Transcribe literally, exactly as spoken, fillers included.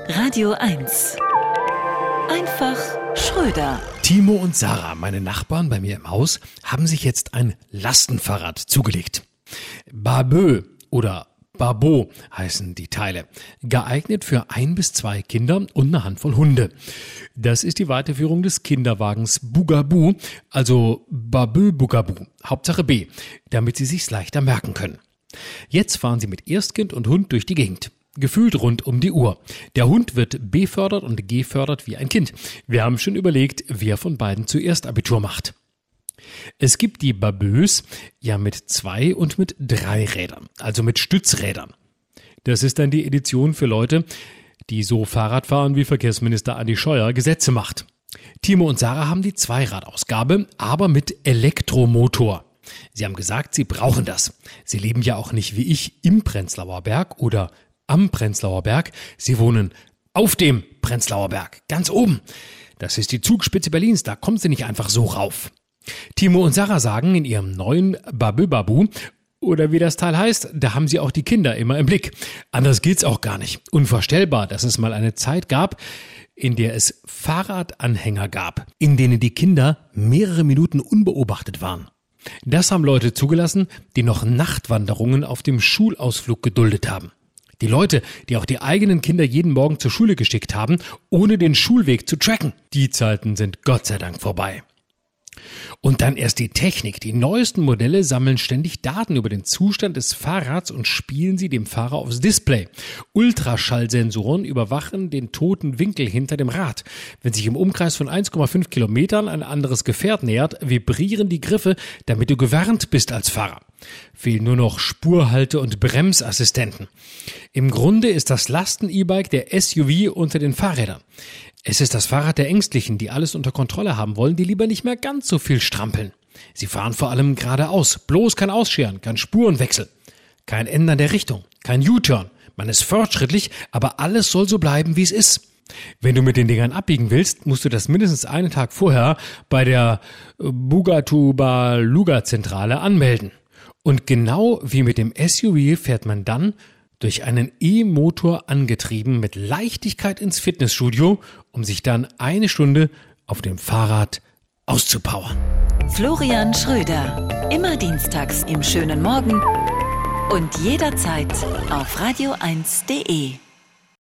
Radio eins. Einfach Schröder. Timo und Sarah, meine Nachbarn bei mir im Haus, haben sich jetzt ein Lastenfahrrad zugelegt. Babö oder Babo heißen die Teile. Geeignet für ein bis zwei Kinder und eine Handvoll Hunde. Das ist die Weiterführung des Kinderwagens Bugaboo, also Babö Bugaboo, Hauptsache B, damit sie sich's leichter merken können. Jetzt fahren sie mit Erstkind und Hund durch die Gegend. Gefühlt rund um die Uhr. Der Hund wird befördert und gefördert wie ein Kind. Wir haben schon überlegt, wer von beiden zuerst Abitur macht. Es gibt die Babös ja mit zwei und mit drei Rädern, also mit Stützrädern. Das ist dann die Edition für Leute, die so Fahrrad fahren, wie Verkehrsminister Andi Scheuer Gesetze macht. Timo und Sarah haben die Zweiradausgabe, aber mit Elektromotor. Sie haben gesagt, sie brauchen das. Sie leben ja auch nicht wie ich im Prenzlauer Berg oder am Prenzlauer Berg. Sie wohnen auf dem Prenzlauer Berg, ganz oben. Das ist die Zugspitze Berlins, da kommen sie nicht einfach so rauf. Timo und Sarah sagen in ihrem neuen Babö Babu, oder wie das Teil heißt, da haben sie auch die Kinder immer im Blick. Anders geht's auch gar nicht. Unvorstellbar, dass es mal eine Zeit gab, in der es Fahrradanhänger gab, in denen die Kinder mehrere Minuten unbeobachtet waren. Das haben Leute zugelassen, die noch Nachtwanderungen auf dem Schulausflug geduldet haben. Die Leute, die auch die eigenen Kinder jeden Morgen zur Schule geschickt haben, ohne den Schulweg zu tracken. Die Zeiten sind Gott sei Dank vorbei. Und dann erst die Technik. Die neuesten Modelle sammeln ständig Daten über den Zustand des Fahrrads und spielen sie dem Fahrer aufs Display. Ultraschallsensoren überwachen den toten Winkel hinter dem Rad. Wenn sich im Umkreis von eins Komma fünf Kilometern ein anderes Gefährt nähert, vibrieren die Griffe, damit du gewarnt bist als Fahrer. Fehlen nur noch Spurhalte- und Bremsassistenten. Im Grunde ist das Lasten-E-Bike der S U V unter den Fahrrädern. Es ist das Fahrrad der Ängstlichen, die alles unter Kontrolle haben wollen, die lieber nicht mehr ganz so viel strampeln. Sie fahren vor allem geradeaus, bloß kein Ausscheren, kein Spurenwechsel, kein Ändern der Richtung, kein U-Turn. Man ist fortschrittlich, aber alles soll so bleiben, wie es ist. Wenn du mit den Dingern abbiegen willst, musst du das mindestens einen Tag vorher bei der Bugatuba-Luga-Zentrale anmelden. Und genau wie mit dem S U V fährt man dann durch einen E-Motor angetrieben mit Leichtigkeit ins Fitnessstudio, um sich dann eine Stunde auf dem Fahrrad auszupowern. Florian Schröder. Immer dienstags im schönen Morgen und jederzeit auf radio eins punkt de.